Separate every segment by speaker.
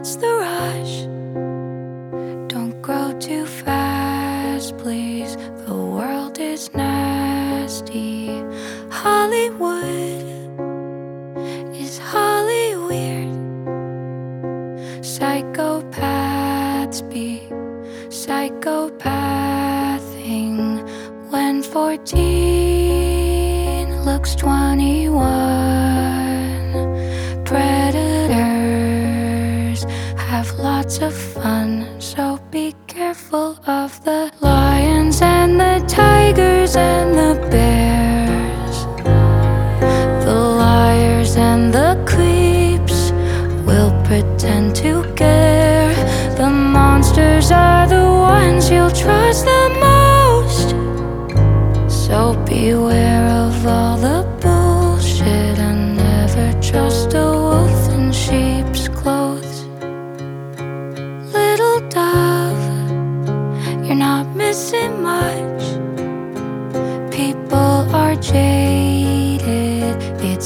Speaker 1: What's the rush? Don't grow too fast, please. The world is nasty. Hollywood is Holly weird. Psychopaths be psychopathing when 14 looks 21. Predators have lots of fun, so be careful of the lions and the tigers and the bears. The liars and the creeps will pretend to care. The monsters are the ones you'll trust the most, so beware of all the bullshit and never trust a wolf in sheep's clothes. Little dove, you're not missing much. People are jaded, it's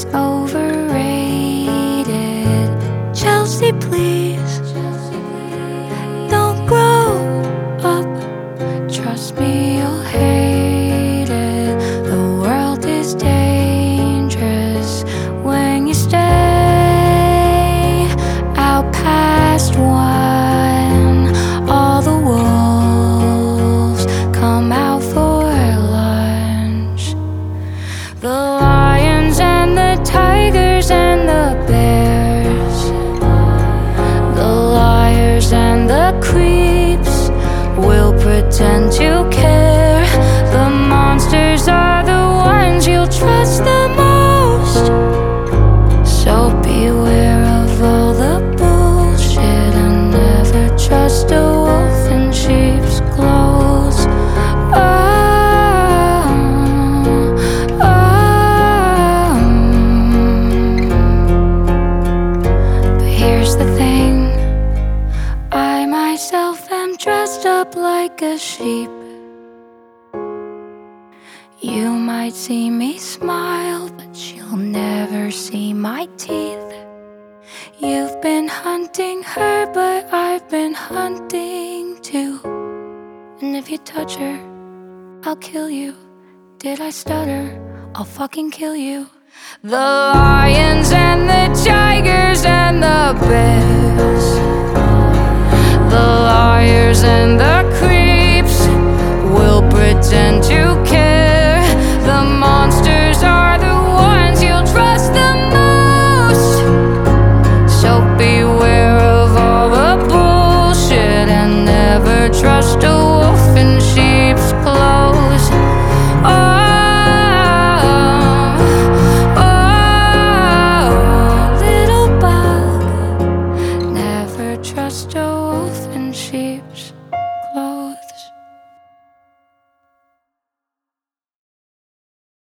Speaker 1: overrated. Chelsea, please, don't grow up. Trust me, you'll hate it. The world is dangerous when you stay out past 1. All the wolves come out for lunch. The lions and the tigers and the bears. The liars and the creeps will pretend to care. The monsters are the ones you'll trust the most, so beware of all the bullshit and never trust a wolf in sheep's clothes. But here's the thing, I myself am dressed up like a sheep. You might see me smile, but you'll never see my teeth. You've been hunting her, but I've been hunting too. And if you touch her, I'll kill you. Did I stutter? I'll fucking kill you. The lions and the tigers and the bears. The liars and the creeps will pretend to care. The monsters are the ones you'll trust the most, so beware of all the bullshit and never trust a wolf in sheep's clothes. Little bug, never trust a wolf in sheep's